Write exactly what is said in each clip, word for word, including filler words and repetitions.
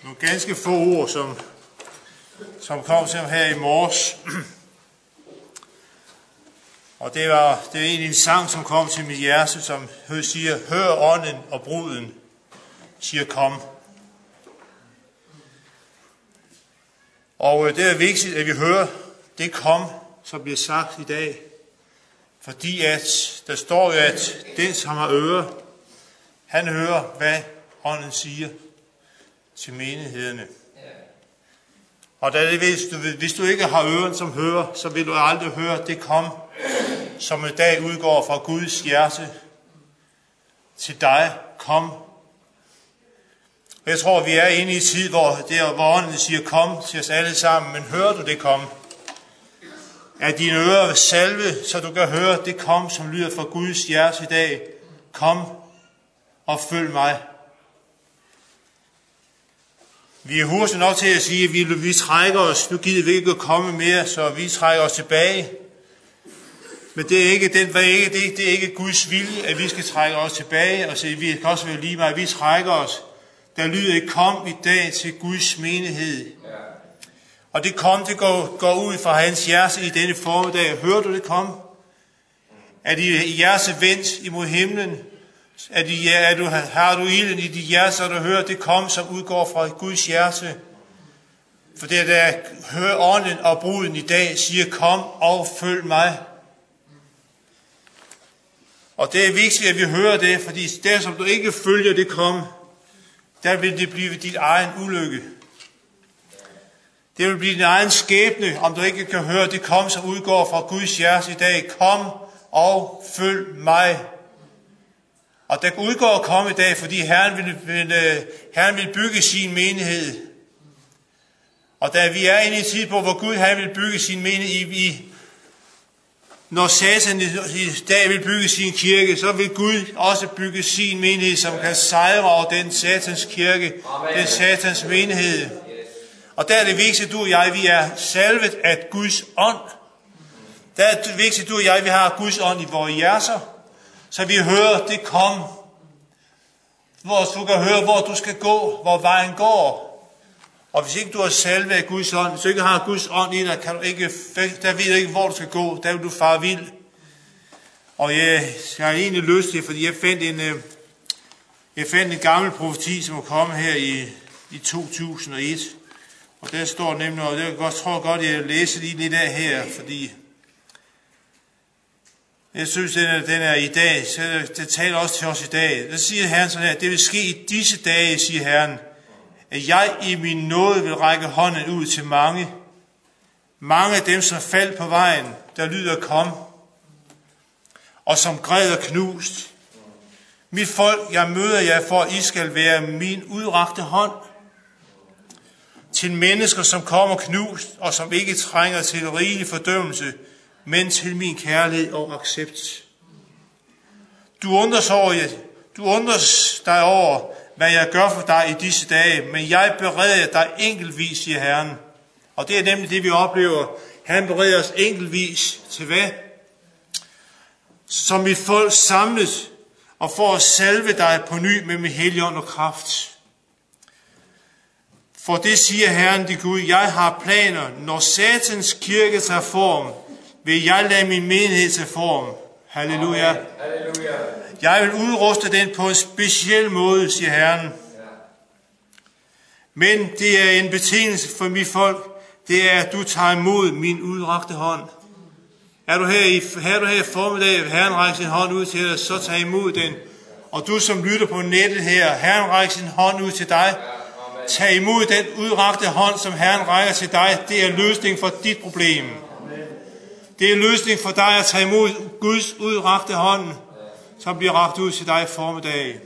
nogle ganske få ord, som, som kom til her i morges. Og det var, det var egentlig en sang, som kom til mit hjerte, som siger, hør ånden og bruden, siger kom. Og det er vigtigt, at vi hører det kom, som bliver sagt i dag. Fordi at der står jo, at den, som har ører, han hører, hvad ånden siger til menighederne. Og da det, hvis, du, hvis du ikke har øren, som hører, så vil du aldrig høre det kom, som i dag udgår fra Guds hjerte til dig. Kom. Jeg tror, vi er inde i en tid, hvor, der, hvor ånden siger kom til os alle sammen. Men hører du det kom? Er dine ører salve, så du kan høre det kom, som lyder fra Guds hjerte i dag. Kom og følg mig. Vi er hurtigt nok til at sige, at vi, vi trækker os. Nu gider vi ikke at komme mere, så vi trækker os tilbage. Men det er ikke, den, det er ikke, det er, det er ikke Guds vilje, at vi skal trække os tilbage og sige, at vi kan også være lige meget, at vi trækker os. Der lyder et kom i dag til Guds menighed. Og det kom, det går, går ud fra hans hjerte i denne formiddag. Hører du det kom? Er dit hjerte vendt imod himlen? Er, de, er du, har du ilden i dit hjerte, så du hører det kom, som udgår fra Guds hjerte? For det der hører ånden og bruden i dag, siger kom og følg mig. Og det er vigtigt, at vi hører det, fordi der som du ikke følger det kom, der vil det blive dit egen ulykke. Det vil blive din egen skæbne, om du ikke kan høre det kom, som udgår fra Guds hjerte i dag. Kom og følg mig. Og der udgår kom i dag, fordi Herren vil, vil, Herren vil bygge sin menighed. Og da vi er inde i en tid på, hvor Gud han vil bygge sin menighed, i, i, når Satan i, i dag vil bygge sin kirke, så vil Gud også bygge sin menighed, som kan sejre over den satans kirke, Amen. Den satans menighed. Og der er det vigtigt, at du og jeg, vi er salvet af Guds ånd. Der er det vigtigt, at du og jeg, vi har Guds ånd i vores hjerter, så vi hører det kom. Hvor du kan høre, hvor du skal gå, hvor vejen går. Og hvis ikke du er salvet af Guds ånd, hvis du ikke har Guds ånd i dig, kan du ikke, der ved du ikke, hvor du skal gå. Der vil du fare vild. Og jeg, jeg har egentlig lyst til, fordi jeg fandt en, jeg fandt en gammel profeti, som er kommet her i, i to tusind og et. Og der står nemlig, og jeg tror godt, jeg læser lige lidt af her, fordi jeg synes, den er, den er i dag, så det taler også til os i dag. Der siger Herren sådan her, det vil ske i disse dage, siger Herren, at jeg i min nåde vil række hånden ud til mange. Mange af dem, som faldt på vejen, der lyder kom, og som græder knust. Mit folk, jeg møder jer, for at I skal være min udrakte hånd. Til mennesker, som kommer knust, og som ikke trænger til rigelig fordømmelse, men til min kærlighed og accept. Du undres, over, du undres dig over, hvad jeg gør for dig i disse dage, men jeg bereder dig enkeltvis, siger Herren. Og det er nemlig det, vi oplever. Han bereder os enkeltvis til hvad? Som mit folk samlet, og for at salve dig på ny med min helligånd og kraft. For det siger Herren, det Gud, jeg har planer, når satans kirke tager form, vil jeg lade min menighed tage form. Halleluja. Amen. Halleluja. Jeg vil udruste den på en speciel måde, siger Herren. Men det er en betingelse for mit folk, det er, at du tager imod min udrakte hånd. Er du her i, er du her i formiddag, Herren rækker sin hånd ud til dig, så tag imod den. Og du som lytter på nettet her, Herren rækker sin hånd ud til dig. Tag imod den udrakte hånd, som Herren rækker til dig. Det er løsning for dit problem. Det er løsning for dig at tage imod Guds udrakte hånd, som bliver rakt ud til dig i formiddag.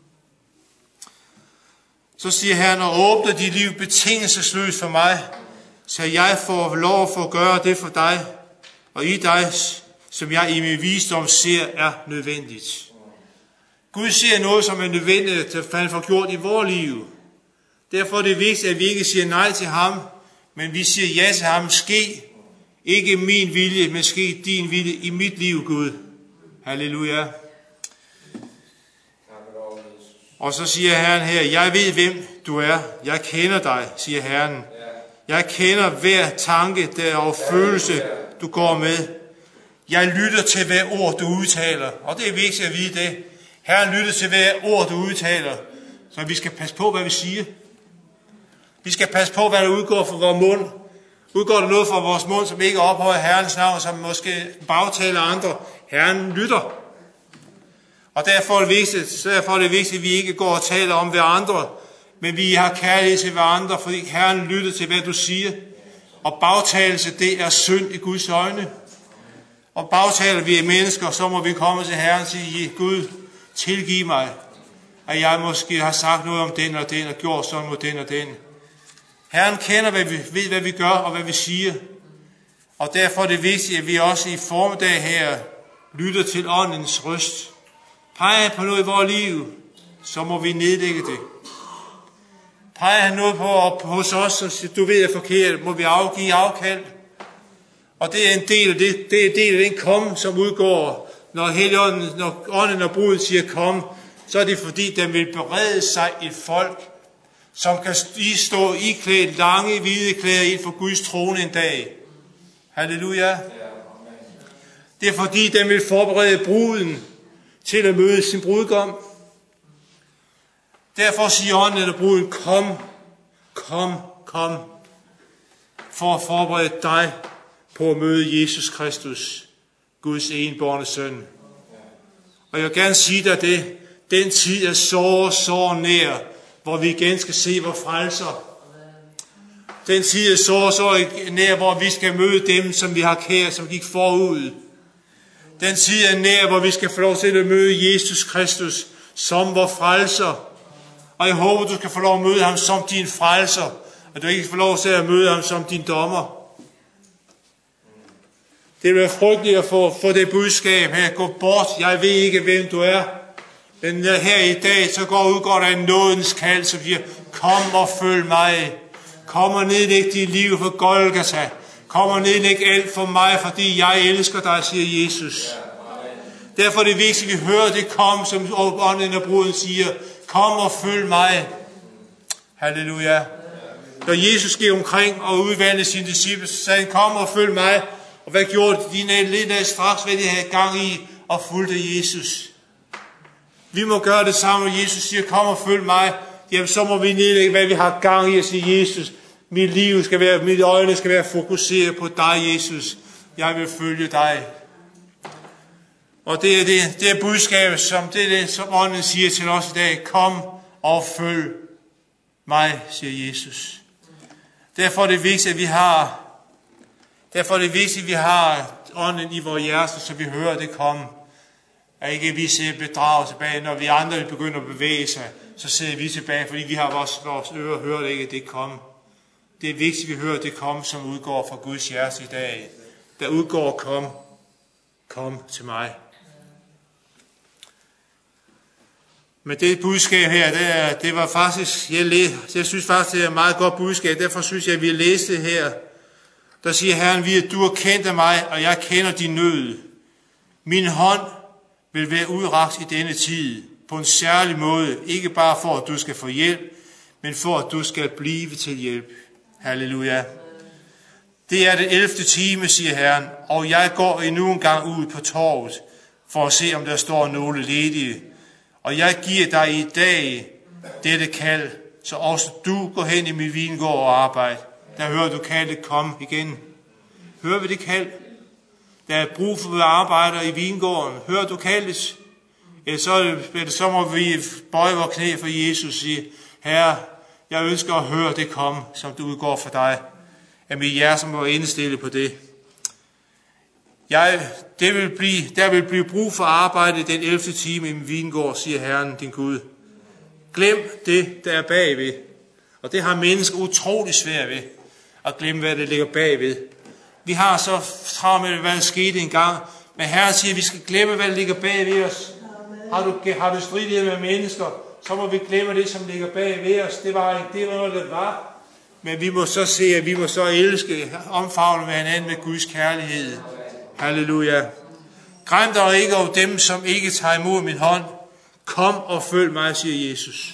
Så siger Herren, og åbner dit liv betingelsesløst for mig, så jeg får lov for at gøre det for dig, og i dig, som jeg i min visdom ser er nødvendigt. Gud ser noget, som er nødvendigt, at han får gjort i vores liv. Derfor er det vigtigt, at vi ikke siger nej til ham, men vi siger ja til ham. Ske ikke min vilje, men ske din vilje i mit liv, Gud. Halleluja. Og så siger Herren her, jeg ved, hvem du er. Jeg kender dig, siger Herren. Jeg kender hver tanke der og følelse, du går med. Jeg lytter til hver ord, du udtaler. Og det er vigtigt at vide det. Herren lytter til hver ord, du udtaler. Så vi skal passe på, hvad vi siger. Vi skal passe på, hvad der udgår fra vores mund. Udgår der noget fra vores mund, som ikke ophøjer Herrens navn, som måske bagtaler andre. Herren lytter. Og derfor er det vigtigt, derfor er det vigtigt, at vi ikke går og taler om hver andre, men vi har kærlighed til hver andre, fordi Herren lytter til, hvad du siger. Og bagtalelse, det er synd i Guds øjne. Og bagtaler vi er mennesker, så må vi komme til Herren og sige, Gud, tilgiv mig, at jeg måske har sagt noget om den og den, og gjort sådan mod den og den. Herren kender, hvad vi ved, hvad vi gør og hvad vi siger. Og derfor er det vigtigt, at vi også i formiddag her lytter til åndens røst. Peger på noget i vores liv, så må vi nedlægge det. Peger han noget på hos os, så du ved er forkert, må vi afgive afkald. Og det er en del af det, det er en del af den kom, som udgår, når Helligånden, når ånden og brudet siger kom, så er det fordi, den vil berede sig et folk, som kan stå iklædt lange hvide klæder ind for Guds trone en dag. Halleluja. Det er fordi, den vil forberede bruden til at møde sin brudgom. Derfor siger ånden og bruden, kom, kom, kom, for at forberede dig på at møde Jesus Kristus, Guds enbårne søn. Og jeg vil gerne sige dig det, den tid er så, så nær, hvor vi igen skal se vor frelser. Den tid er så, så nær, hvor vi skal møde dem, som vi har kære, som gik forud. Den tid er nær, hvor vi skal få lov til at møde Jesus Kristus som vor frelser. Og jeg håber, du skal få lov at møde ham som din frelser, og du ikke får lov til at møde ham som din dommer. Det vil være frygteligt at få, få det budskab her. Gå bort, jeg ved ikke, hvem du er. Men her i dag, så går udgår der en nådens kald, som siger, kom og følg mig. Kom og nedlæg dit liv for Golgata. Kom og nedlæg alt for mig, fordi jeg elsker dig, siger Jesus. Derfor er det vigtigt, at vi hører det kom, som ånden og bruden siger, kom og følg mig. Halleluja. Da Jesus gik omkring og udvalgte sine disciple, så sagde han, kom og følg mig. Og hvad gjorde de? De lidt af straks, hvad de havde gang i, og fulgte Jesus. Vi må gøre det samme, når Jesus siger, kom og følg mig. Jamen, så må vi nedlægge, hvad vi har gang i, og sige, Jesus, mit liv skal være, mit øjne skal være fokuseret på dig, Jesus. Jeg vil følge dig. Og det er det, det er budskabet, som det er det, som ånden siger til os i dag. Kom og følg mig, siger Jesus. Derfor er det vigtigt, at vi har, derfor er det vigtigt, at vi har ånden i vores hjerte, så vi hører det komme. At ikke vi ser bedraget tilbage, når vi andre begynder at bevæge sig, så sidder vi tilbage, fordi vi har vores, vores ører og hører det ikke, at det kom. Det er vigtigt, at vi hører det kom, som udgår fra Guds hjerte i dag. Der udgår kom, kom til mig. Men det budskab her, det, er, det var faktisk, jeg, læ, jeg synes faktisk, det er et meget godt budskab. Derfor synes jeg, at vi læste det her. Der siger Herren, vi at du har kendt af mig, og jeg kender din nød. Min hånd vil være udrakt i denne tid, på en særlig måde, ikke bare for, at du skal få hjælp, men for, at du skal blive til hjælp. Halleluja. Det er det ellevte time, siger Herren, og jeg går endnu en gang ud på torvet, for at se, om der står nogle ledige. Og jeg giver dig i dag dette kald, så også du går hen i min vingård og arbejde. Der hører du kaldet komme igen. Hører vi det kald? Der er brug for arbejdere i vingården. Hører du kaldet? Eller så, så må vi bøje vores knæ for Jesus og sige, Herre, jeg ønsker at høre det komme, som du udgår for dig. At mit hjerte må indstille på det. Jeg, det vil blive, der vil blive brug for arbejde den ellevte time i min vingård, siger Herren, din Gud. Glem det, der er bagved. Og det har mennesker utrolig svært ved, at glemme, hvad det ligger bagved. Vi har så travlt med, hvad der skete engang, men Herren siger, at vi skal glemme, hvad der ligger bagved os. Har du, har du stridighed med mennesker, så må vi glemme det, som ligger bagved os. Det var ikke det, var, det var. Men vi må så se, at vi må så elske, omfavne med hinanden med Guds kærlighed. Halleluja. Græm dig ikke over dem, som ikke tager imod min hånd. Kom og følg mig, siger Jesus.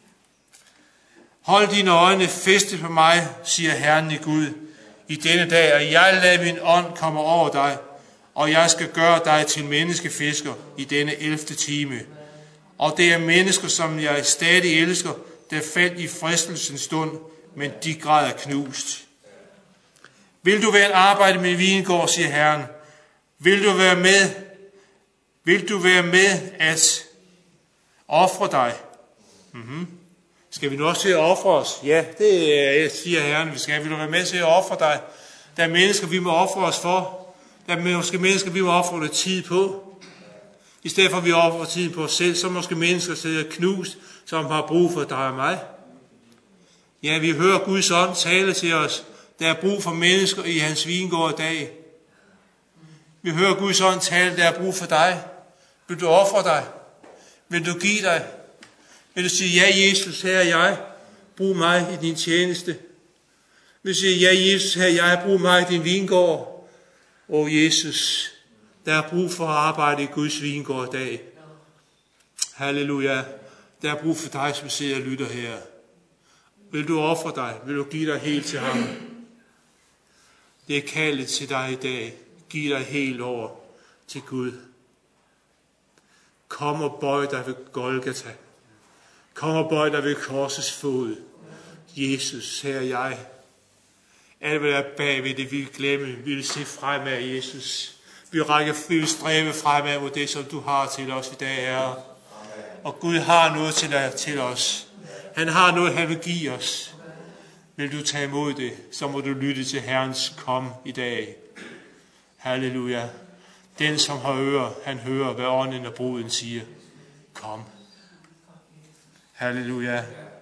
Hold dine øjne festet på mig, siger Herren i Gud, i denne dag, og jeg lader min ånd komme over dig, og jeg skal gøre dig til menneskefisker i denne elfte time. Og det er mennesker, som jeg stadig elsker, der faldt i fristelsens stund, men de græder knust. Vil du være en arbejde med vingård, siger Herren. Vil du være med? Vil du være med at ofre dig? Mm-hmm. Skal vi nu også til at ofre os? Ja, det siger Herren, vi skal. Vil du være med til at ofre dig? Der er mennesker, vi må ofre os for. Der er måske mennesker, vi må ofre lidt tid på. I stedet for, at vi offrer tid på os selv, så måske mennesker sidder knust, som har brug for dig og mig. Ja, vi hører Guds ånd tale til os. Der er brug for mennesker i hans vingård i dag. Vi hører Guds ånd tale, der er brug for dig. Vil du ofre dig? Vil du give dig? Vil du sige, ja Jesus, her er jeg. Brug mig i din tjeneste. Vil du sige, ja Jesus, her er jeg. Brug mig i din vingård. Åh Jesus, der er brug for at arbejde i Guds vingård i dag. Halleluja. Der er brug for dig, som sidder og lytter her. Vil du ofre dig? Vil du give dig helt til ham? Det er kaldet til dig i dag. Giv dig helt over til Gud. Kom og bøj dig ved Golgata. Kom og bøj dig ved korsets fod. Jesus, her er jeg. Alt hvad der er bagved det, vi vil glemme. Vi vil se fremad, Jesus. Vi rækker, vi vil stræbe fremad mod det, som du har til os i dag, Herre. Og Gud har noget til, til os. Han har noget, han vil give os. Vil du tage imod det, så må du lytte til Herrens kom i dag. Halleluja. Den, som har ører, han hører, hvad ånden og bruden siger. Kom. Halleluja.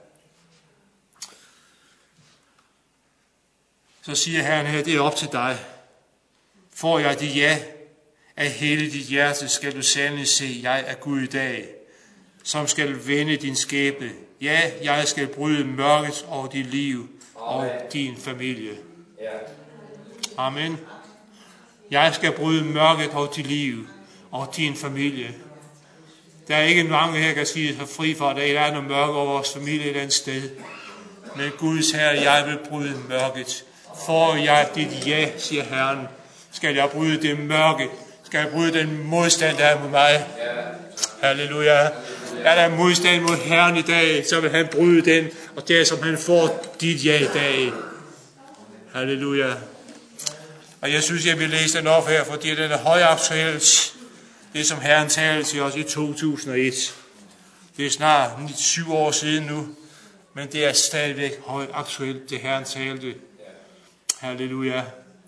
Så siger Herren her, det er op til dig. Får jeg dit ja, af hele dit hjerte skal du sandelig se, jeg er Gud i dag, som skal vende din skæbne. Ja, jeg skal bryde mørket over dit liv og din familie. Amen. Jeg skal bryde mørket over dit liv og din familie. Der er ikke mange her, der kan sige sig fri for, at der er noget mørke over vores familie et andet sted. Men Guds Herre, jeg vil bryde mørket. Får jeg dit ja, siger Herren, skal jeg bryde det mørke. Skal jeg bryde den modstand, der er mod mig. Halleluja. Er der modstand mod Herren i dag, så vil han bryde den, og det er som han får dit ja i dag. Halleluja. Og jeg synes, jeg vil læse den op her, fordi den er højaktuelt. Det som Herren talte til os i to tusind og et. Det er snart syv år siden nu, men det er stadigvæk højaktuelt, det Herren talte. Halleluja.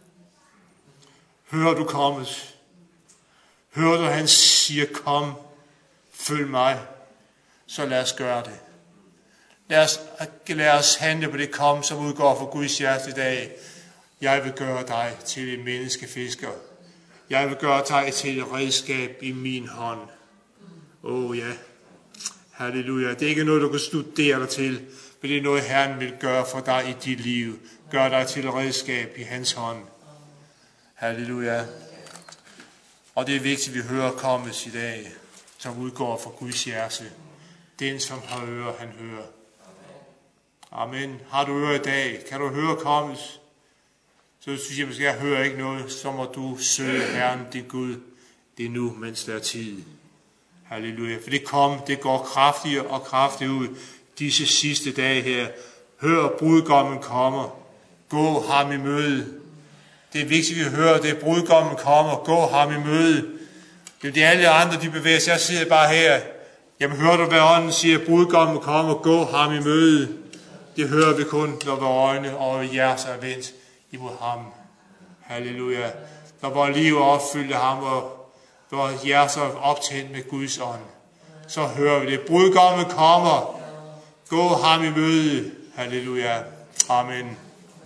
Hører du kommet? Hører du, han siger, kom, følg mig, så lad os gøre det. Lad os, lad os handle på det kom, som udgår fra Guds hjerte i dag. Jeg vil gøre dig til en menneskefisker. Jeg vil gøre dig til et redskab i min hånd. Åh oh, ja. Halleluja. Det er ikke noget, du kan studere dig til, men det er noget, Herren vil gøre for dig i dit liv. Gør dig til et redskab i hans hånd. Halleluja. Og det er vigtigt, at vi hører kommet i dag, som udgår fra Guds hjerte. Den, som har ører, han hører. Amen. Har du ører i dag? Kan du høre kommet? Så synes jeg, måske jeg hører ikke noget, så må du søge Herren, din Gud. Det er nu, mens der er tid. Halleluja. For det kom, det går kraftigere og kraftigere ud disse sidste dage her. Hør, brudgommen kommer. Gå ham i møde. Det er vigtigt, at vi hører det. Brudgommen kommer. Gå ham i møde. Det er de alle andre, de bevæger sig. Jeg sidder bare her. Jamen hører du, hvad ånden siger? Brudgommen kommer. Gå ham i møde. Det hører vi kun, når vores øjne og hjerter er vendt imod ham. Halleluja. Når vores liv er opfyldt af ham, og vores hjerter er optændt med Guds ånd, så hører vi det. Brudgommen kommer. Gå ham i møde. Halleluja. Amen.